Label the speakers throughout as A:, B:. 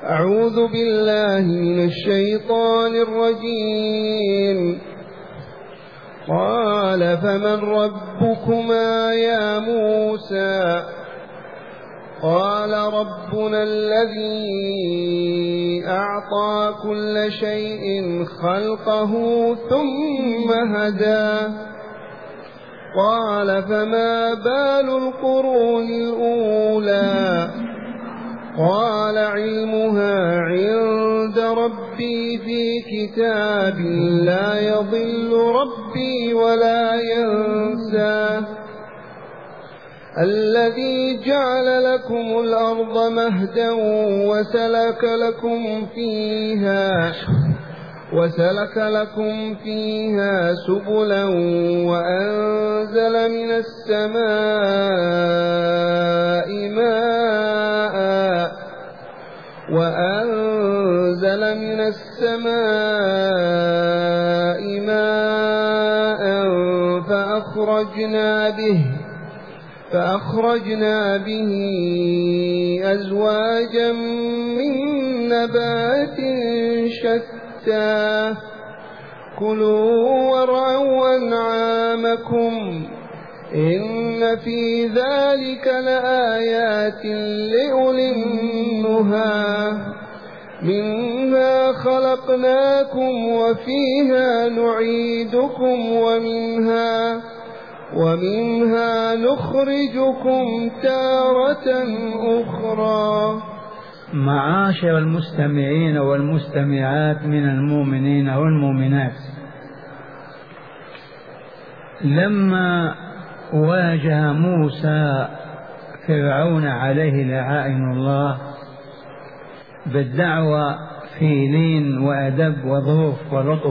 A: أعوذ بالله من الشيطان الرجيم. قال فمن ربكما يا موسى؟ قال ربنا الذي أعطى كل شيء خلقه ثم هدى. قال فما بال القرون الأولى؟ قال علمها عند ربي في كتاب لا يضل ربي ولا ينسى. الذي جعل لكم الأرض مهدا وسلك لكم فيها سبلا وأنزل من السماء ماء فأخرجنا به أزواجا من نبات شتى. كلوا وارعوا أنعامكم إن في ذلك لآيات لأولي النهى. منها خلقناكم وفيها نعيدكم ومنها نخرجكم تارة أخرى.
B: معاشر المستمعين والمستمعات من المؤمنين والمؤمنات، لما واجه موسى فرعون عليه لعائن الله بالدعوة في لين وأدب وظروف ولطف،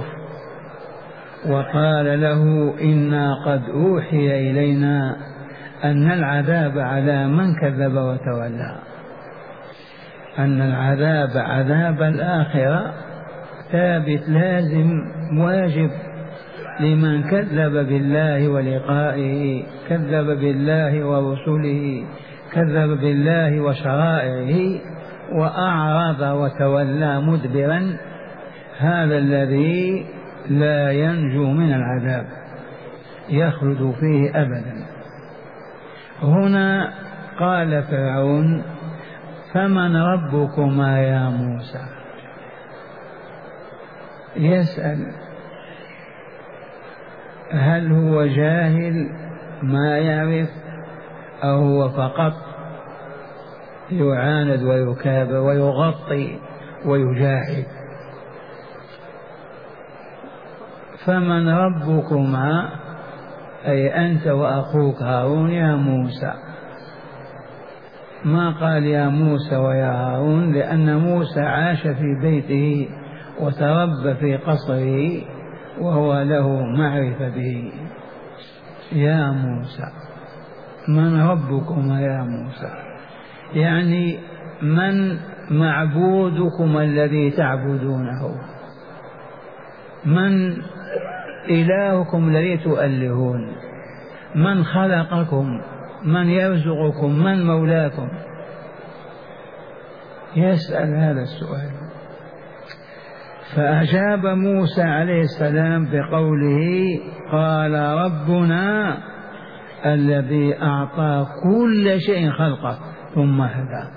B: وقال له إنا قد أوحي إلينا أن العذاب على من كذب وتولى، أن العذاب عذاب الآخرة ثابت لازم واجب لمن كذب بالله ولقائه، كذب بالله ورسله، كذب بالله وشرائعه وأعرض وتولى مدبرا، هذا الذي لا ينجو من العذاب، يخلد فيه أبدا. هنا قال فرعون فمن ربكما يا موسى؟ يسأل هل هو جاهل ما يعرف أو هو فقط يعاند ويكابر ويغطي ويجاهد؟ فمن ربكما أي أنت وأخوك هارون يا موسى. ما قال يا موسى ويا هارون، لأن موسى عاش في بيته وتربى في قصره وهو له معرفة به. يا موسى من ربكما يا موسى؟ يعني من معبودكم الذي تعبدونه؟ من إلهكم الذي تؤلهون؟ من خلقكم؟ من يرزقكم؟ من مولاكم؟ يسأل هذا السؤال. فأجاب موسى عليه السلام بقوله قال ربنا الذي أعطى كل شيء خلقه ثم هدى.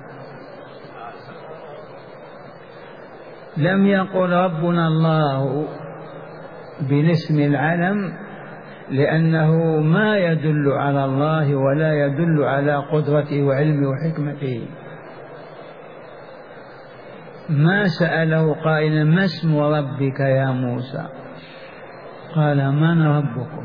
B: لم يقل ربنا الله بالاسم العلم، لأنه ما يدل على الله ولا يدل على قدرته وعلمه وحكمته. ما سأله قائلا ما اسم ربك يا موسى؟ قال من ربكم؟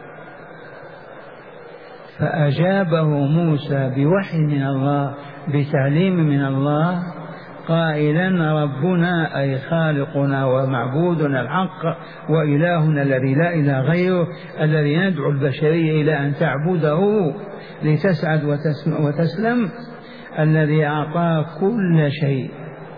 B: فأجابه موسى بوحي من الله بتعليم من الله قائلا ربنا أي خالقنا ومعبودنا الحق وإلهنا الذي لا إله غيره، الذي ندعو البشرية إلى أن تعبده لتسعد وتسلم، الذي أعطاه كل شيء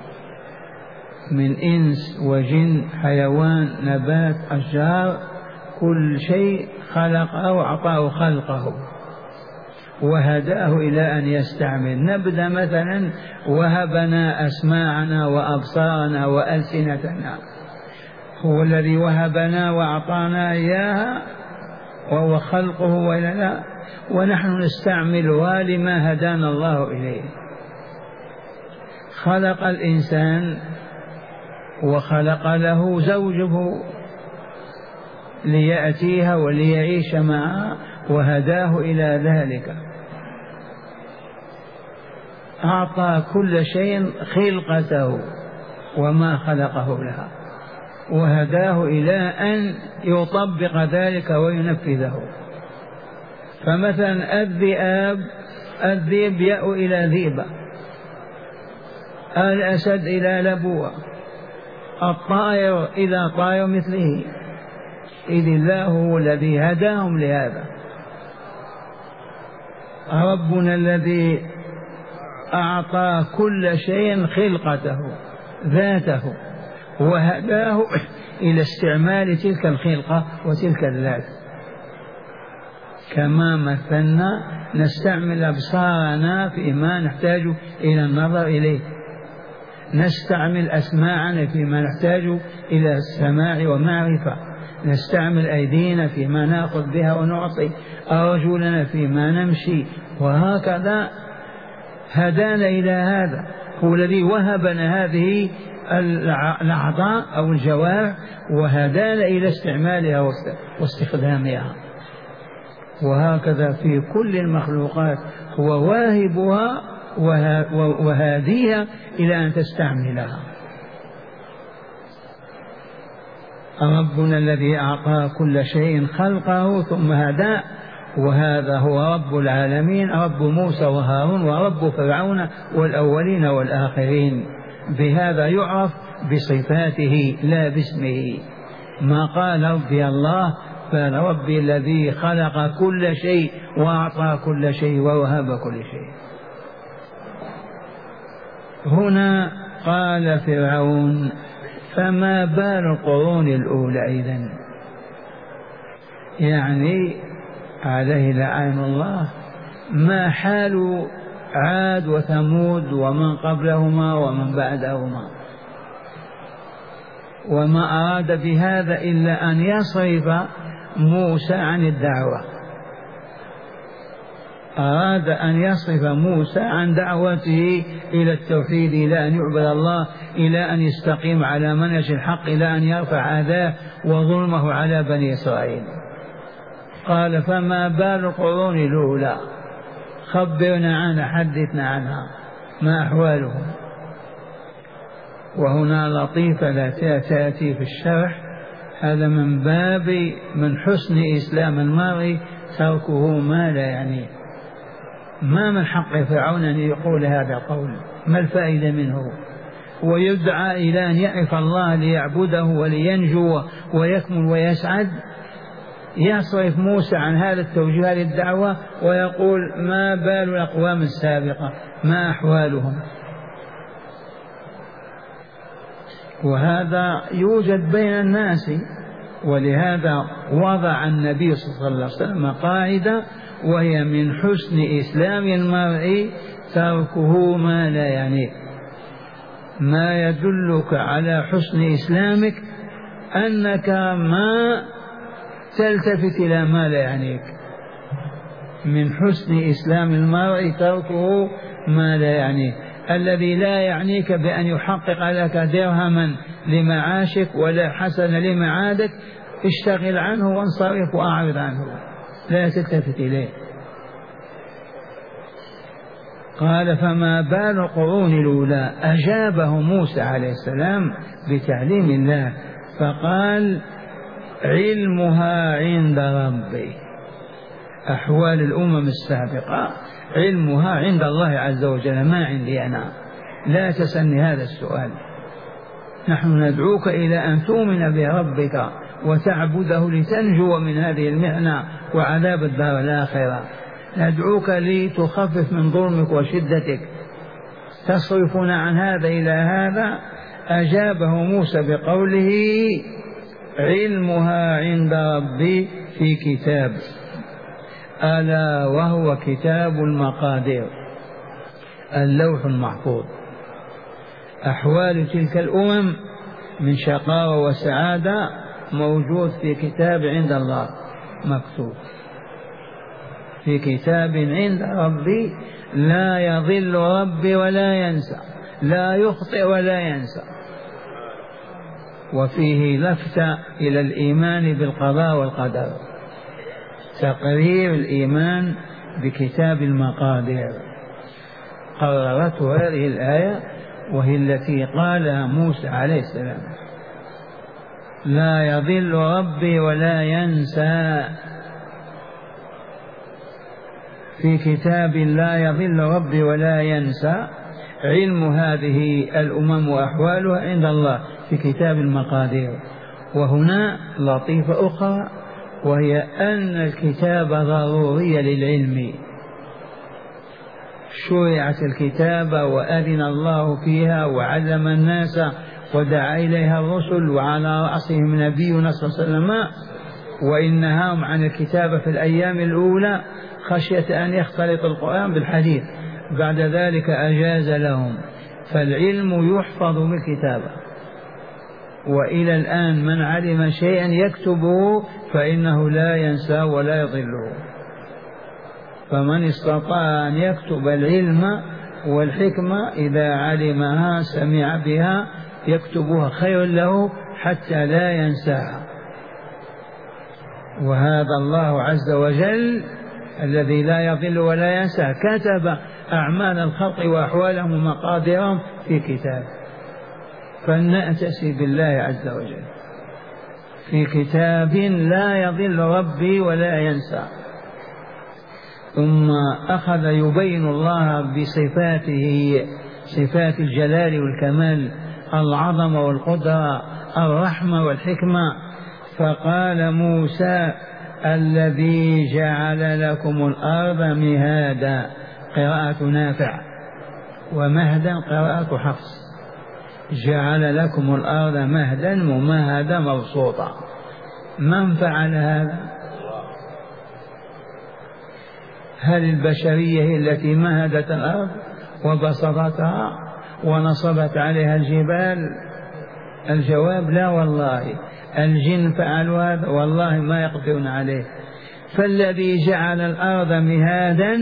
B: من إنس وجن حيوان نبات أشجار، كل شيء خلقه وأعطاه خلقه. وهداه إلى أن يستعمل. نبدأ مثلا: وهبنا أسماعنا وأبصارنا وألسنتنا. هو الذي وهبنا وأعطانا إياها وهو خلقه وإلا لا، ونحن نستعملها لما هدانا الله إليه. خلق الإنسان وخلق له زوجه ليأتيها وليعيش معها، وهداه إلى ذلك. أعطى كل شيء خلقته وما خلقه لها، وهداه إلى أن يطبق ذلك وينفذه. فمثلا الذئب يأوي إلى ذئبة، الأسد إلى لبوة، الطائر إلى طائر مثله، إذ الله هو الذي هداهم لهذا. ربنا الذي أعطى كل شيء خلقته ذاته، وهداه إلى استعمال تلك الخلقة وتلك الذات. كما مثلنا نستعمل أبصارنا فيما نحتاج إلى النظر إليه، نستعمل أسماعنا فيما نحتاج إلى السماع ومعرفة، نستعمل أيدينا فيما نأخذ بها ونعطي، أرجلنا فيما نمشي، وهكذا هدانا إلى هذا. هو الذي وهبنا هذه الأعضاء أو الجوارح، وهدانا إلى استعمالها واستخدامها. وهكذا في كل المخلوقات هو واهبها وهاديها إلى أن تستعملها. ربنا الذي أعطى كل شيء خلقه ثم هداه، وهذا هو رب العالمين، رب موسى وهارون ورب فرعون والأولين والآخرين. بهذا يعرف بصفاته لا باسمه. ما قال ربي الله، قال ربي الذي خلق كل شيء وأعطى كل شيء ووهب كل شيء. هنا قال فرعون: فما بال القرون الأولى؟ إذن يعني عليه لعين الله ما حال عاد وثمود ومن قبلهما ومن بعدهما؟ وما أراد بهذا إلا أن يصرف موسى عن الدعوة، أراد أن يصرف موسى عن دعوته إلى التوحيد، إلى أن يعبد الله، إلى أن يستقيم على منهج الحق، إلى أن يرفع أذاه وظلمه على بني إسرائيل. قال: فما بال القرون الأولى؟ خبرنا عنها، حدثنا عنها، ما أحوالهم؟ وهنا لطيفة لا تأتي في الشرح، هذا من باب من حسن إسلام المرء تركه ما لا يعنيه. ما من حق فرعون أن يقول هذا القول، ما الفائدة منه؟ ويدعى إلى أن يعرف الله ليعبده ولينجو ويكمل ويسعد، يصرف موسى عن هذا التوجيه هذه الدعوة ويقول: ما بال الأقوام السابقة، ما أحوالهم؟ وهذا يوجد بين الناس، ولهذا وضع النبي صلى الله عليه وسلم قاعدة، وهي من حسن إسلام المرء تركه ما لا يعنيه. ما يدلك على حسن إسلامك أنك ما تلتفت إلى ما لا يعنيك. من حسن إسلام المرء تركه ما لا يعنيه. الذي لا يعنيك بأن يحقق لك درهما لمعاشك ولا حسن لمعادك، اشتغل عنه وانصرف وأعرض عنه، لا تلتفت إليه. قال: فما بال القرون الأولى؟ أجابه موسى عليه السلام بتعليم الله فقال: علمها عند ربي. أحوال الأمم السابقة علمها عند الله عز وجل، ما عندي أنا، لا تسألني هذا السؤال. نحن ندعوك إلى أن تؤمن بربك وتعبده لتنجو من هذه المحنة وعذاب الدار الآخرة. ندعوك لتخفف من ظلمك وشدتك، تصرفنا عن هذا إلى هذا. أجابه موسى بقوله: علمها عند ربي في كتاب. ألا وهو كتاب المقادير، اللوح المحفوظ. أحوال تلك الأمم من شقاوة وسعادة موجود في كتاب عند الله مكتوب، في كتاب عند ربي لا يضل ربي ولا ينسى، لا يخطئ ولا ينسى. وفيه لفتة إلى الإيمان بالقضاء والقدر، تقرير الإيمان بكتاب المقادير. قررته هذه الآية وهي التي قالها موسى عليه السلام: لا يضل ربي ولا ينسى، في كتاب لا يضل ربي ولا ينسى. علم هذه الأمم وأحوالها عند الله في كتاب المقادير. وهنا لطيفة أخرى، وهي أن الكتاب ضروري للعلم. شرعت الكتابة وأذن الله فيها وعلم الناس ودعا إليها الرسل، وعلى رأسهم نبينا صلى الله عليه وسلم، وإن نهاهم عن الكتابة في الأيام الأولى خشية أن يختلط القرآن بالحديث، بعد ذلك أجاز لهم. فالعلم يحفظ بالكتابة، وإلى الآن من علم شيئا يكتبه فإنه لا ينسى ولا يضله. فمن استطاع أن يكتب العلم والحكمة إذا علمها سمع بها يكتبها خير له حتى لا ينساها. وهذا الله عز وجل الذي لا يضل ولا ينسى كتب أعمال الخلق وأحوالهم ومقاديرهم في كتاب، فلنأتسي بالله عز وجل في كتاب لا يضل ربي ولا ينسى. ثم أخذ يبين الله بصفاته، صفات الجلال والكمال، العظمة والقدرة، الرحمة والحكمة. فقال موسى: الذي جعل لكم الأرض مهادا، قراءة نافع، ومهدا قراءة حفص. جعل لكم الأرض مهدا ممهدا مبسوطا. من فعل هذا؟ هل البشرية هي التي مهدت الأرض وبسطتها ونصبت عليها الجبال؟ الجواب لا والله. الجن فعلوا هذا والله ما يقدرون عليه. فالذي جعل الأرض مهادا،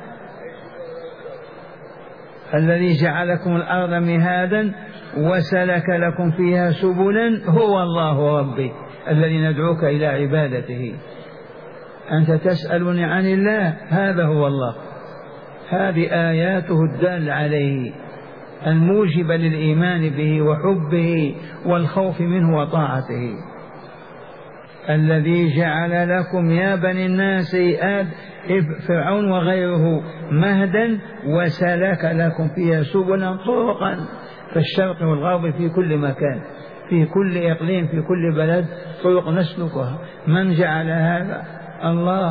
B: الذي جعلكم الأرض مهادا وسلك لكم فيها سبلا هو الله ربي الذي ندعوك إلى عبادته. أنت تسألني عن الله، هذا هو الله. هذه آياته الدالة عليه الموجبة للإيمان به وحبه والخوف منه وطاعته. الذي جعل لكم يا بني الناس فرعون وغيره مهدا وسلك لكم فيها سبلا طرقا في الشرق والغرب في كل مكان، في كل إقليم، في كل بلد طرق نسلكها. من جعل هذا؟ الله.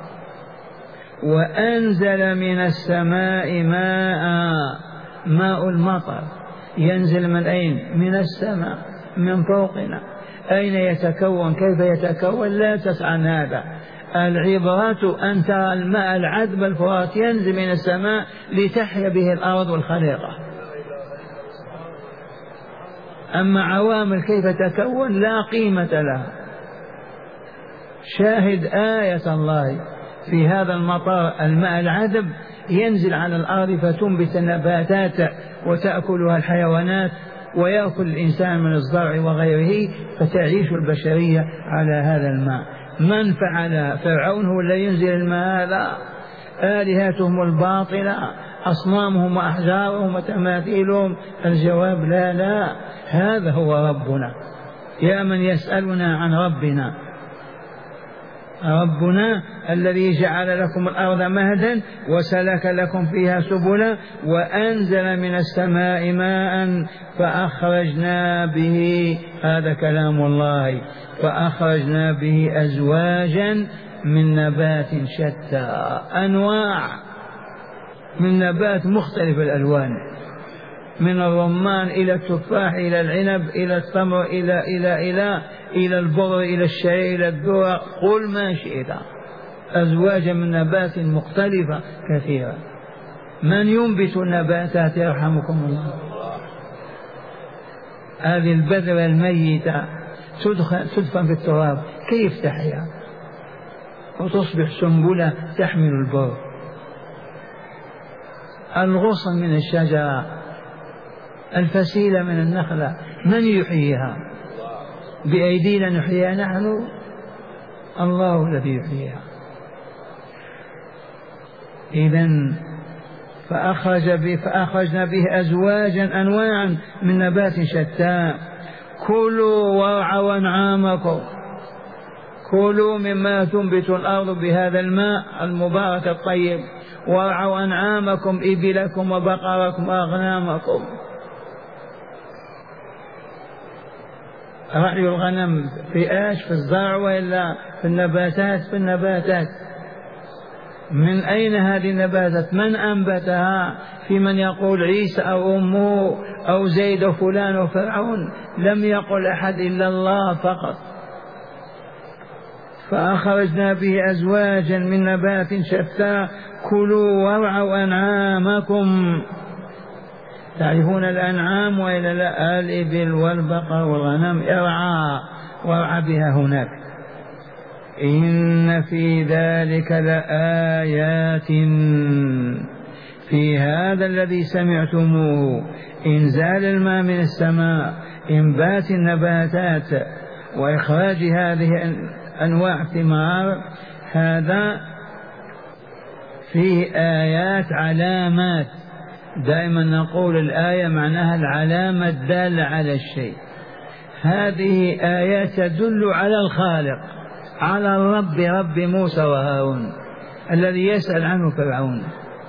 B: وأنزل من السماء ماء المطر ينزل من أين؟ من السماء، من فوقنا. أين يتكون؟ كيف يتكون؟ لا تسأل عن هذا. العبرة أن ترى الماء العذب الفرات ينزل من السماء لتحيا به الأرض والخليقة. أما عوامل كيف تكون لا قيمة لها. شاهد آية الله في هذا المطر، الماء العذب ينزل على الأرض فتنبت النباتات وتأكلها الحيوانات ويأكل الإنسان من الزرع وغيره، فتعيش البشرية على هذا الماء. من فعل؟ فرعون هو الذي ينزل الماء هذا. آلهتهم الباطلة، أصنامهم وأحجارهم وتماثيلهم. الجواب لا لا، هذا هو ربنا. يا من يسألنا عن ربنا، ربنا الذي جعل لكم الأرض مهدا وسلك لكم فيها سبلا وأنزل من السماء ماء فأخرجنا به، هذا كلام الله، فأخرجنا به أزواجا من نبات شتى، أنواع من نبات مختلف الألوان، من الرمان إلى التفاح إلى العنب إلى التمر إلى البر إلى الشعير إلى الذرة، قل ما شئت. أزواجا من نبات مختلفة كثيرة. من ينبت النباتات يرحمكم الله؟ هذه البذرة الميتة تدفن في التراب كيف تحيا وتصبح سنبلة تحمل البر؟ الغصن من الشجرة، الفسيلة من النخلة، من يحييها؟ بأيدينا نحييها نحن؟ الله الذي يحييها. إذن فأخرجنا به أزواجا أنواعا من نبات شتى. كلوا وارعوا أنعامكم، كلوا مما تنبت الأرض بهذا الماء المبارك الطيب، وارعوا أنعامكم إبلكم وبقركم وأغنامكم. رعي الغنم في آش في الزرع وإلا في النباتات؟ في النباتات. من أين هذه النباتات؟ من أنبتها؟ في من يقول عيسى أو أمه أو زيد وفلان وفرعون، لم يقل أحد إلا الله فقط. فأخرجنا به أزواجا من نبات شتى كلوا وارعوا أنعامكم. تعرفون الأنعام وإلا لا؟ الإبل والبقر والغنم وارعى بها هناك. إن في ذلك لآيات، في هذا الذي سمعتموه، إنزال الماء من السماء، إنبات النباتات، وإخراج هذه أنواع الثمار، هذا فيه آيات علامات. دائما نقول الآية معناها العلامة الدالة على الشيء. هذه آيات تدل على الخالق، على الرب، رب موسى وهارون الذي يسأل عنه فرعون.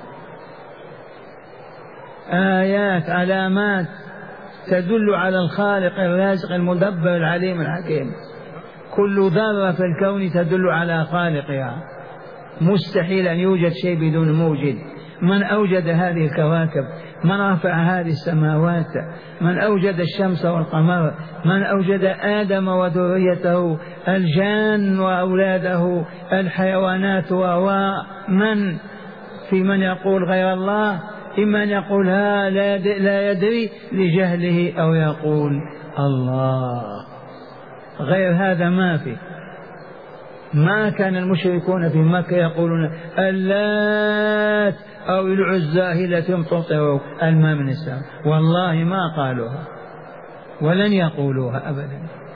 B: آيات علامات تدل على الخالق الرازق المدبر العليم الحكيم. كل ذرة في الكون تدل على خالقها. مستحيل أن يوجد شيء بدون موجد. من أوجد هذه الكواكب؟ من رفع هذه السماوات؟ من أوجد الشمس والقمر؟ من أوجد آدم وذريته، الجان وأولاده، الحيوانات، ومن في من يقول غير الله؟ إما أن يقول لا يدري لجهله، أو يقول الله. غير هذا ما في. ما كان المشركون في مكة يقولون اللات أو العزى هي التي تمطر الماء من السماء، والله ما قالوها ولن يقولوها أبدا.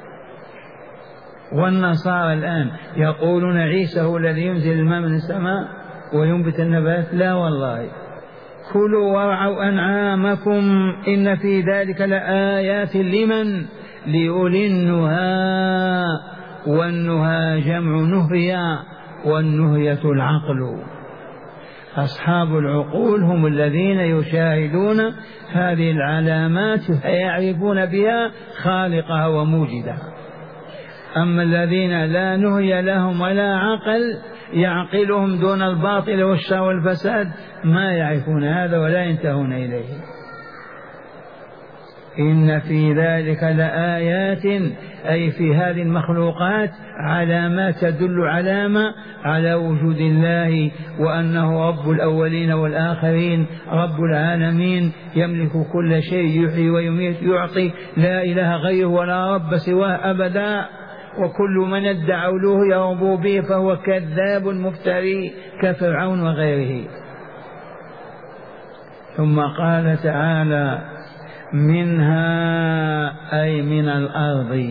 B: والنصارى الآن يقولون عيسى هو الذي ينزل الماء من السماء وينبت النبات، لا والله. كلوا وارعوا أنعامكم إن في ذلك لآيات لمن؟ لأولي النهى. والنهى جمع نهية، والنهية العقل. أصحاب العقول هم الذين يشاهدون هذه العلامات فيعرفون بها خالقها وموجدها. أما الذين لا نهي لهم ولا عقل يعقلهم دون الباطل والشر والفساد ما يعرفون هذا ولا ينتهون إليه. إن في ذلك لآيات، أي في هذه المخلوقات علامات تدل على وجود الله، وأنه رب الأولين والآخرين، رب العالمين، يملك كل شيء، يحيي ويميت، يعطي، لا إله غيره ولا رب سواه أبدا. وكل من ادعى ألوهية وربوبية فهو كذاب مفتري كفرعون وغيره. ثم قال تعالى منها، أي من الأرض،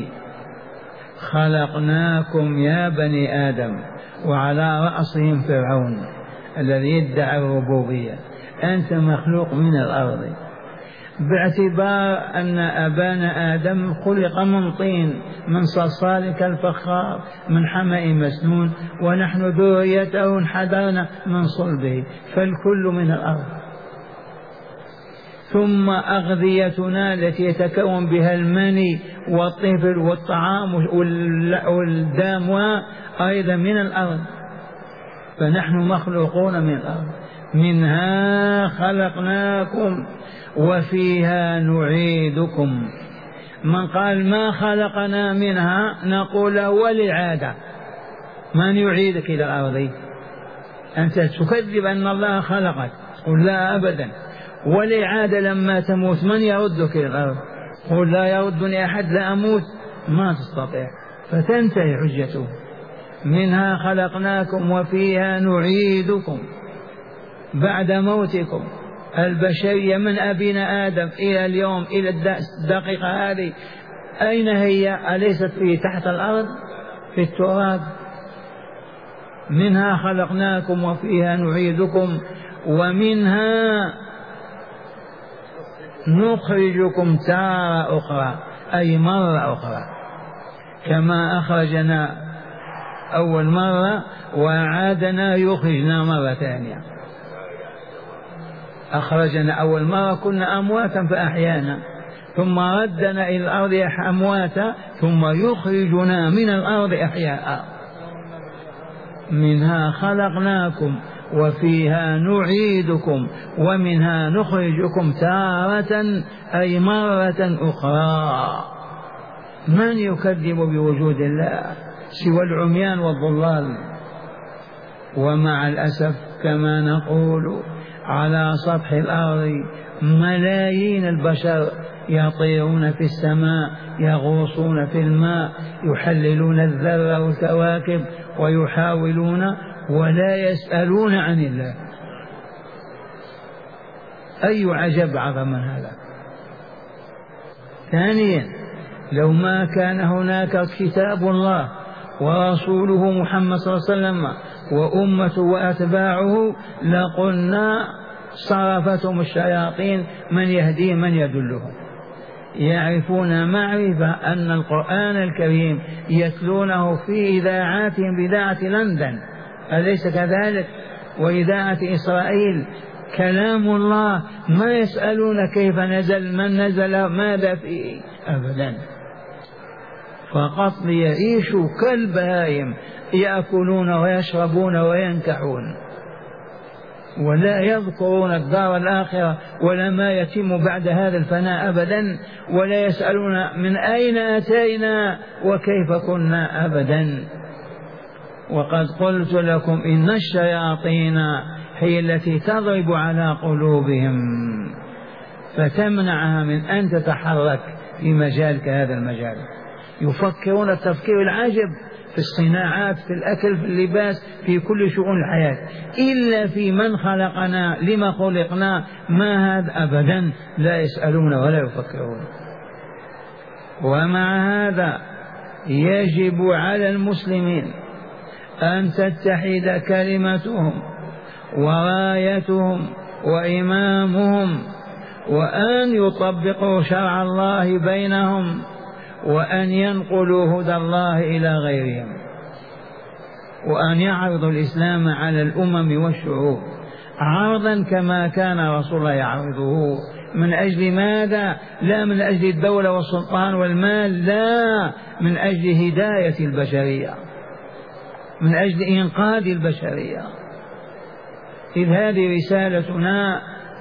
B: خلقناكم يا بني آدم، وعلى رأسهم فرعون الذي ادعى الربوبية. أنت مخلوق من الأرض، باعتبار أن أبانا آدم خلق من طين، من صلصال كالفخار، من حمأ مسنون، ونحن ذريته انحدرنا من صلبه، فالكل من الأرض. ثم أغذيتنا التي يتكون بها المني والطفل والطعام والدم أيضا من الأرض، فنحن مخلوقون من الأرض. منها خلقناكم وفيها نعيدكم. من قال ما خلقنا منها نقول له وللعادة، من يعيدك إلى الأرض؟ أنت تكذب أن الله خلقك، قل لا أبدا. والإعادة لما تموت من يردك إلى الأرض؟ قل لا يردني أحد، لا أموت، ما تستطيع، فتنتهي حجته. منها خلقناكم وفيها نعيدكم بعد موتكم. البشرية من أبينا آدم إلى اليوم إلى الدقيقة هذه أين هي؟ أليست في تحت الأرض في التراب؟ منها خلقناكم وفيها نعيدكم ومنها نخرجكم تارة أخرى، أي مرة أخرى، كما أخرجنا أول مرة وعادنا يخرجنا مرة ثانية. أخرجنا أول مرة كنا أمواتا فأحيانا، ثم ردنا إلى الأرض أمواتا، ثم يخرجنا من الأرض أحياء. منها خلقناكم وفيها نعيدكم ومنها نخرجكم تارة، أي مرة أخرى. من يكذب بوجود الله سوى العميان والضلال؟ ومع الأسف كما نقول على سطح الأرض ملايين البشر يطيرون في السماء، يغوصون في الماء، يحللون الذر والكواكب ويحاولون ولا يسألون عن الله. أي عجب عظم من هذا. ثانيا، لو ما كان هناك كتاب الله ورسوله محمد صلى الله عليه وسلم وأمته وأتباعه لقلنا صرفتهم الشياطين من يهديه من يدلهم. يعرفون معرفة أن القرآن الكريم يتلونه في إذاعاتهم بإذاعة لندن، أليس كذلك؟ وإذاعة إسرائيل كلام الله، ما يسألون كيف نزل، من نزل، ماذا فيه، أبدا. فقط ليعيشوا كالبهائم يأكلون ويشربون وينكحون، ولا يذكرون الدار الآخرة ولا ما يتم بعد هذا الفناء أبدا، ولا يسألون من أين أتينا وكيف كنا أبدا. وقد قلت لكم إن الشياطين هي التي تضرب على قلوبهم فتمنعها من أن تتحرك في مجال كهذا المجال. يفكرون التفكير العجب في الصناعات، في الأكل، في اللباس، في كل شؤون الحياة، إلا في من خلقنا، لما خلقنا، ما هذا أبدا، لا يسألون ولا يفكرون. ومع هذا يجب على المسلمين أن تتحد كلمتهم ورايتهم وإمامهم، وأن يطبقوا شرع الله بينهم، وأن ينقلوا هدى الله إلى غيرهم، وأن يعرضوا الإسلام على الأمم والشعوب عرضا كما كان رسول الله يعرضه. من أجل ماذا؟ لا من أجل الدولة والسلطان والمال، لا، من أجل هداية البشرية، من أجل إنقاذ البشرية. إذ هذه رسالتنا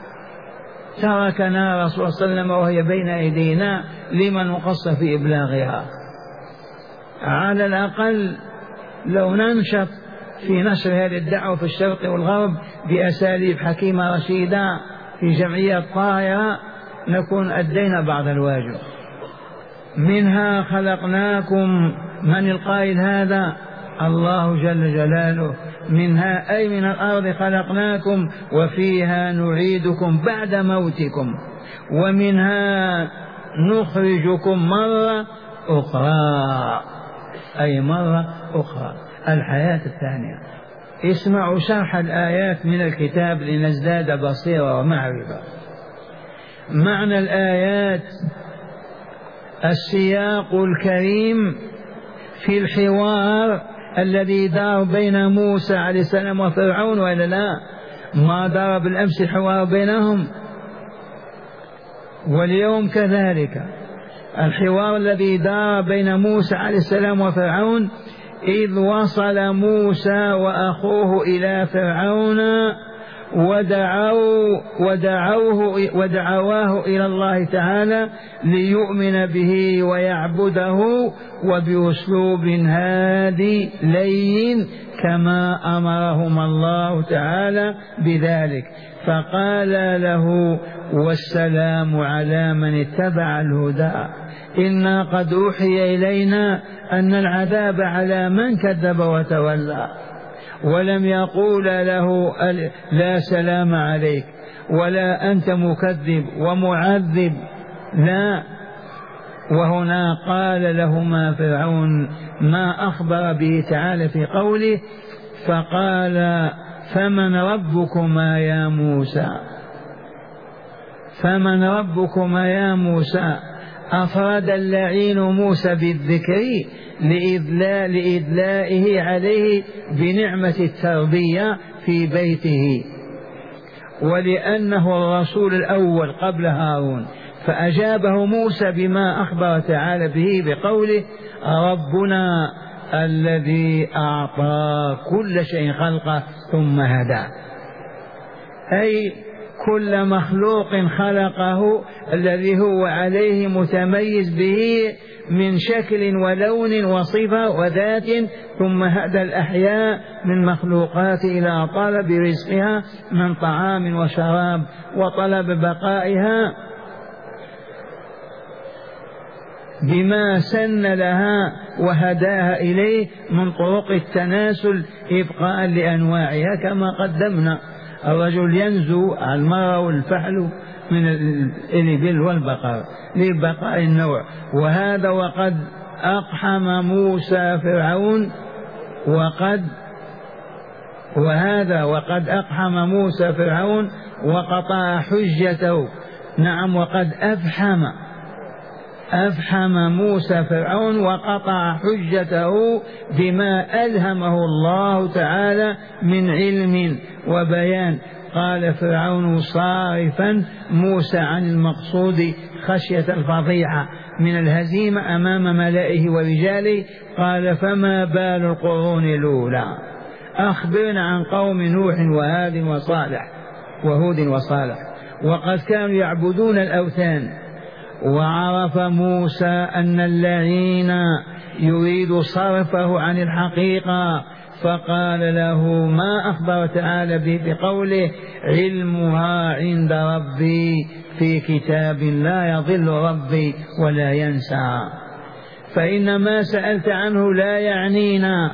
B: تركنا رسول الله صلى الله عليه وسلم وهي بين أيدينا، لمن نقص في إبلاغها. على الأقل لو ننشط في نشر هذه الدعوة في الشرق والغرب بأساليب حكيمة رشيدة في جمعية طاهرة نكون أدينا بعض الواجب. منها خلقناكم، من القائل هذا؟ الله جل جلاله. منها أي من الأرض خلقناكم وفيها نعيدكم بعد موتكم ومنها نخرجكم مرة أخرى، أي مرة أخرى، الحياة الثانية. اسمعوا شرح الآيات من الكتاب لنزداد بصيرة ومعرفة. معنى الآيات: السياق الكريم في الحوار الذي دار بين موسى عليه السلام وفرعون، وإلا لا؟ ما دار بالأمس الحوار بينهم، واليوم كذلك الحوار الذي دار بين موسى عليه السلام وفرعون، إذ وصل موسى وأخوه إلى فرعون ودعواه إلى الله تعالى ليؤمن به ويعبده وبأسلوب هادي لين كما أمرهم الله تعالى بذلك. فقال له: والسلام على من اتبع الهدى، إنا قد أوحي إلينا أن العذاب على من كذب وتولى. ولم يقول له لا سلام عليك ولا أنت مكذب ومعذب، لا. وهنا قال لهما فرعون ما أخبر به تعالى في قوله: فقال: فمن ربكما يا موسى؟ فمن ربكما يا موسى؟ أفرد اللعين موسى بالذكر لإدلائه عليه بنعمة التربية في بيته، ولأنه الرسول الأول قبل هارون، فأجابه موسى بما أخبر تعالى به بقوله: ربنا الذي أعطى كل شيء خلقه ثم هدى، أي كل مخلوق خلقه الذي هو عليه متميز به من شكل ولون وصفة وذات، ثم هدى الأحياء من مخلوقات إلى طلب رزقها من طعام وشراب وطلب بقائها بما سن لها وهداها إليه من طرق التناسل إبقاء لأنواعها كما قدمنا. الرجل ينزو المرأة والفحل من الإبل والبقر لبقاء النوع. وهذا وقد أقحم موسى فرعون وقد أقحم موسى فرعون وقطع حجته. نعم، وقد أفحم موسى فرعون وقطع حجته بما ألهمه الله تعالى من علم وبيان. قال فرعون صارفا موسى عن المقصود خشية الفضيحة من الهزيمة أمام ملائه ورجاله، قال: فما بال القرون الأولى؟ أخبرنا عن قوم نوح وهود وصالح وقد كانوا يعبدون الأوثان. وعرف موسى أن اللعين يريد صرفه عن الحقيقة، فقال له ما أخبر تعالى به بقوله: علمها عند ربي في كتاب لا يضل ربي ولا ينسى. فإن ما سألت عنه لا يعنينا،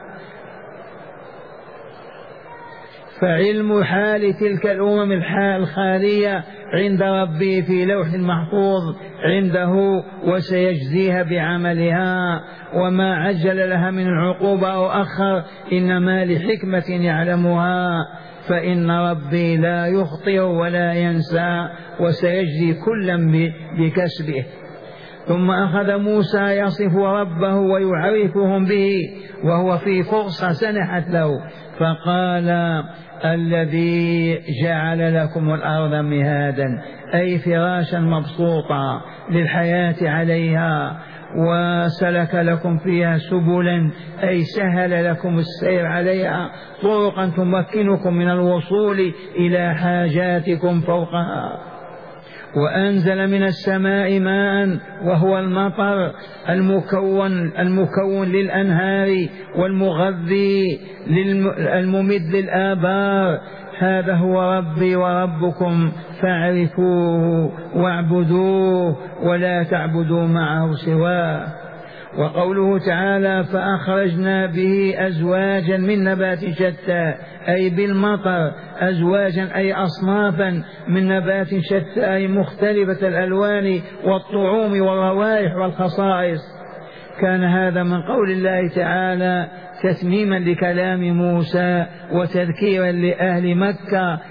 B: فعلم حال تلك الأمم الخالية عند ربي في لوح محفوظ عنده، وسيجزيها بعملها، وما عجل لها من العقوبة أو أخر إنما لحكمة يعلمها، فإن ربي لا يخطئ ولا ينسى، وسيجزي كلا بكسبه. ثم أخذ موسى يصف ربه ويعرفهم به وهو في فرصة سنحت له، فقال: الذي جعل لكم الأرض مهادا، أي فراشا مبسوطا للحياة عليها، وسلك لكم فيها سبلا، أي سهل لكم السير عليها، طرقا تمكنكم من الوصول إلى حاجاتكم فوقها. وأنزل من السماء ماء وهو المطر المكون للأنهار والمغذي الممد للآبار. هذا هو ربي وربكم فاعرفوه واعبدوه ولا تعبدوا معه سواه. وقوله تعالى: فأخرجنا به أزواجا من نبات شتى، أي بالمطر، أزواجا أي أصنافا من نبات شتى، أي مختلفة الألوان والطعوم والروائح والخصائص. كان هذا من قول الله تعالى تتميما لكلام موسى وتذكيرا لأهل مكة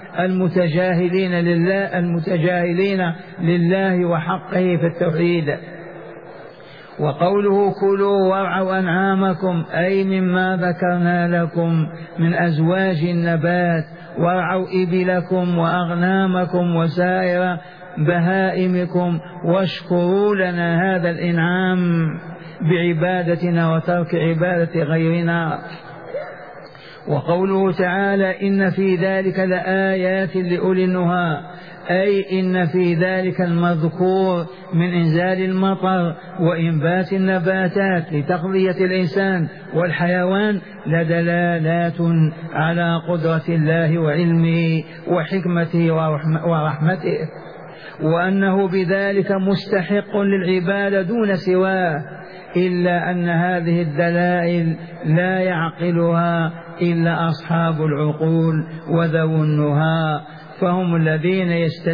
B: المتجاهلين لله وحقه في التوحيد. وقوله: كلوا وارعوا أنعامكم، أي مما ذكرنا لكم من أزواج النبات، وارعوا إبلكم وأغنامكم وسائر بهائمكم، واشكروا لنا هذا الإنعام بعبادتنا وترك عبادة غيرنا. وقوله تعالى إن في ذلك لآيات لأولي النهى، أي إن في ذلك المذكور من إنزال المطر وإنبات النباتات لتغذية الإنسان والحيوان لدلالات على قدرة الله وعلمه وحكمته ورحمته، وأنه بذلك مستحق للعبادة دون سواه، إلا أن هذه الدلائل لا يعقلها إلا أصحاب العقول وذو النهى، فهم الذين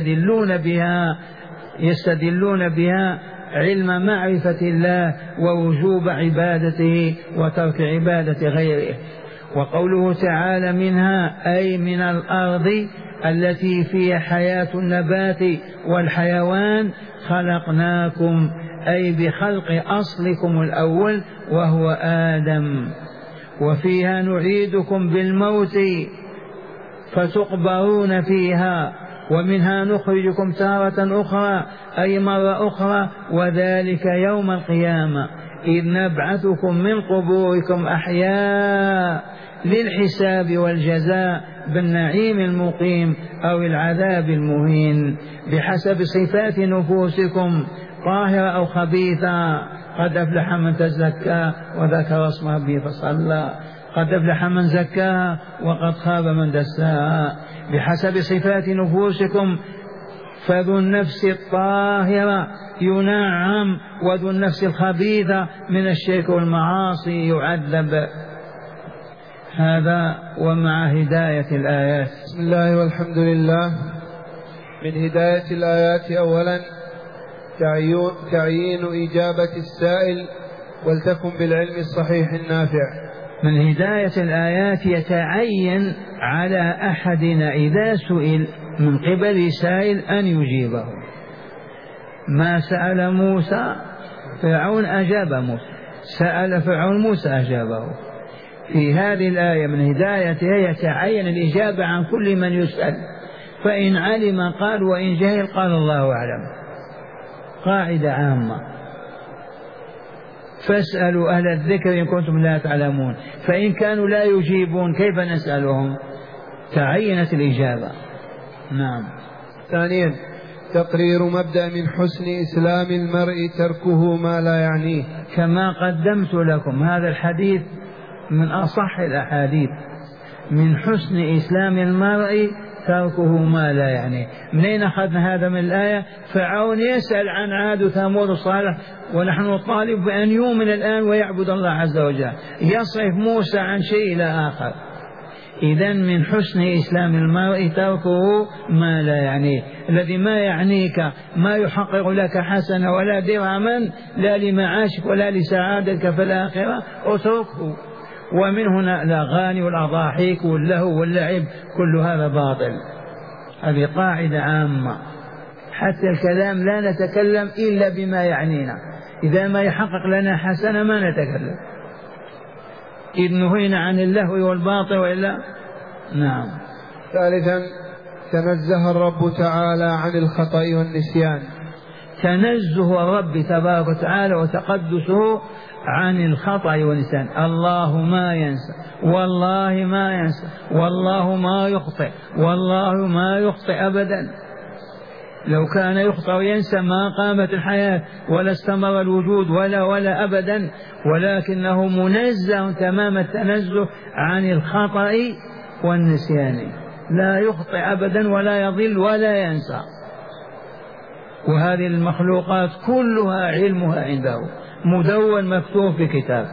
B: يستدلون بها علم معرفة الله ووجوب عبادته وترك عبادة غيره. وقوله تعالى منها أي من الأرض التي فيها حياة النبات والحيوان خلقناكم، أي بخلق أصلكم الأول وهو آدم، وفيها نعيدكم بالموت فتقبرون فيها، ومنها نخرجكم تارة أخرى أي مرة أخرى، وذلك يوم القيامة إذ نبعثكم من قبوركم أحياء للحساب والجزاء بالنعيم المقيم أو العذاب المهين بحسب صفات نفوسكم طاهرة أو خبيثة. قد أفلح من تزكى وذكر اسم ربه فصلى، قد أفلح من زكاها وقد خاب من دساها، بحسب صفات نفوسكم، فذو النفس الطاهرة ينعم وذو النفس الخبيثة من الشرك والمعاصي يعذب. هذا ومع هداية الآيات.
A: بسم الله والحمد لله. من هداية الآيات أولا تعيين إجابة السائل ولتكن بالعلم الصحيح النافع.
B: من هداية الآيات يتعين على أحدنا إذا سئل من قبل سائل أن يجيبه. ما سأل موسى فرعون أجاب موسى، سأل فرعون موسى أجابه. في هذه الآية من هدايتها يتعين الإجابة عن كل من يسأل، فإن علم قال وإن جهل قال الله أعلم. قاعدة عامة، فاسألوا أهل الذكر إن كنتم لا تعلمون، فإن كانوا لا يجيبون كيف نسألهم؟ تعينت الإجابة. نعم.
A: ثانيا تقرير مبدأ من حسن إسلام المرء تركه ما لا يعنيه.
B: كما قدمت لكم هذا الحديث من أصح الأحاديث. من حسن إسلام المرء تركه ما لا يعنيه. منين أخذنا هذا من الآية؟ فرعون يسأل عن عاد وثمود وصالح ونحن نطالب بأن يؤمن الآن ويعبد الله عز وجل، يصرف موسى عن شيء إلى آخر. إذن من حسن إسلام المرء تركه ما لا يعنيه. الذي ما يعنيك ما يحقق لك حسنة ولا درهما لا لمعاشك ولا لسعادتك في الآخرة اتركه. ومن هنا الأغاني والأضاحيك واللهو واللعب كل هذا باطل. هذه قاعدة عامة. حتى الكلام لا نتكلم إلا بما يعنينا، إذا ما يحقق لنا حسنة ما نتكلم، إذ نهينا عن اللهو والباطل وإلا. نعم.
A: ثالثا تنزه الرب تعالى عن الخطأ والنسيان.
B: تنزه الرب تبارك وتعالى وتقدسه عن الخطأ والنسيان. الله ما ينسى، والله ما ينسى، والله ما يخطئ، والله ما يخطئ أبدا. لو كان يخطئ وينسى ما قامت الحياة ولا استمر الوجود ولا أبدا، ولكنه منزه تمام التنزه عن الخطأ والنسيان، لا يخطئ أبدا ولا يضل ولا ينسى. وهذه المخلوقات كلها علمها عنده مدون مكتوب في كتاب.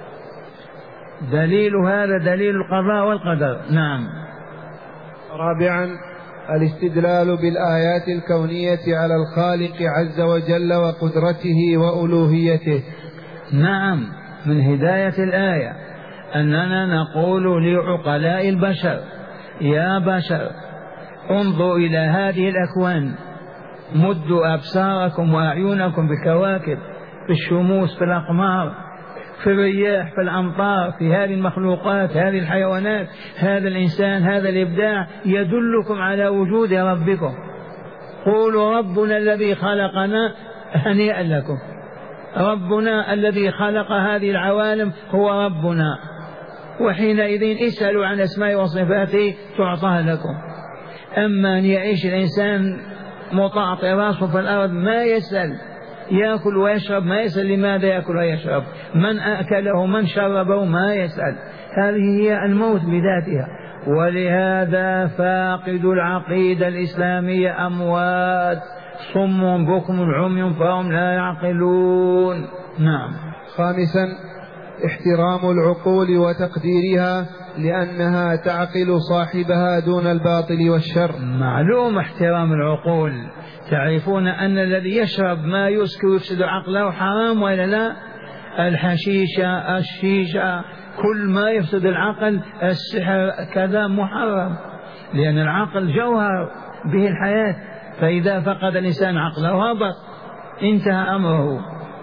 B: دليل هذا دليل القضاء والقدر. نعم.
A: رابعا الاستدلال بالآيات الكونية على الخالق عز وجل وقدرته وألوهيته.
B: نعم. من هداية الآية أننا نقول لعقلاء البشر يا بشر انظروا إلى هذه الأكوان، مدوا أبصاركم وأعينكم بالكواكب، في الشموس، في الأقمار، في الرياح، في الأمطار، في هذه المخلوقات، هذه الحيوانات، هذا الإنسان، هذا الإبداع يدلكم على وجود ربكم. قولوا ربنا الذي خلقنا، هنيئا لكم. ربنا الذي خلق هذه العوالم هو ربنا، وحينئذ اسألوا عن أسماء وصفاته تعطى لكم. أما أن يعيش الإنسان مطاطي راسه في الأرض ما يسأل، يأكل ويشرب ما يسأل لماذا يأكل ويشرب، من أكله من شربه ما يسأل، هذه هي الموت بذاتها. ولهذا فاقد العقيدة الإسلامية أموات صم بكم عمي فهم لا يعقلون. نعم.
A: خامسا احترام العقول وتقديرها لأنها تعقل صاحبها دون الباطل والشر.
B: معلوم احترام العقول. تعرفون أن الذي يشرب ما يسكر يفسد عقله حرام ولا لا؟ الحشيشة الشيشة كل ما يفسد العقل، السحر كذا محرم، لأن العقل جوهر به الحياة، فإذا فقد الإنسان عقله هبط انتهى أمره.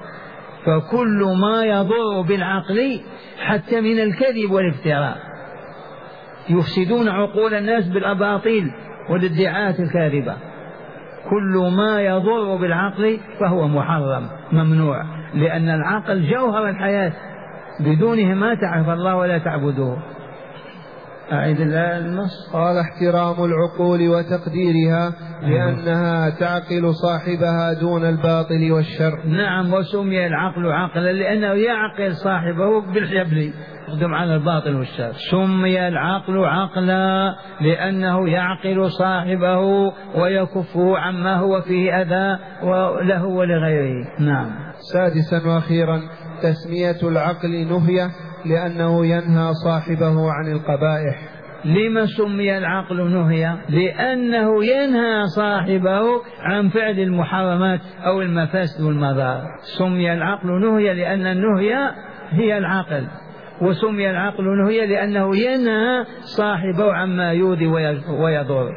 B: فكل ما يضر بالعقل حتى من الكذب والافتراء، يفسدون عقول الناس بالأباطيل والادعاءات الكاذبة. كل ما يضر بالعقل فهو محرم ممنوع، لأن العقل جوهر الحياة، بدونه ما تعرف الله ولا تعبده. أعيد النص.
A: قال احترام العقول وتقديرها لأنها تعقل صاحبها دون الباطل والشر.
B: نعم. وسمي العقل عقلا لأنه يعقل صاحبه بالحبل يقدم على الباطل والشر. سمي العقل عقلا لأنه يعقل صاحبه ويكفه عما هو فيه أذى له ولغيره. نعم.
A: سادسا وأخيرا تسمية العقل نهية لأنه ينهى صاحبه عن القبائح.
B: لما سمي العقل نهية؟ لأنه ينهى صاحبه عن فعل المحرمات أو المفاسد والمضار. سمي العقل نهية لأن النهية هي العقل، وسمي العقل نهية لأنه ينهى صاحبه عما يؤذي ويضر.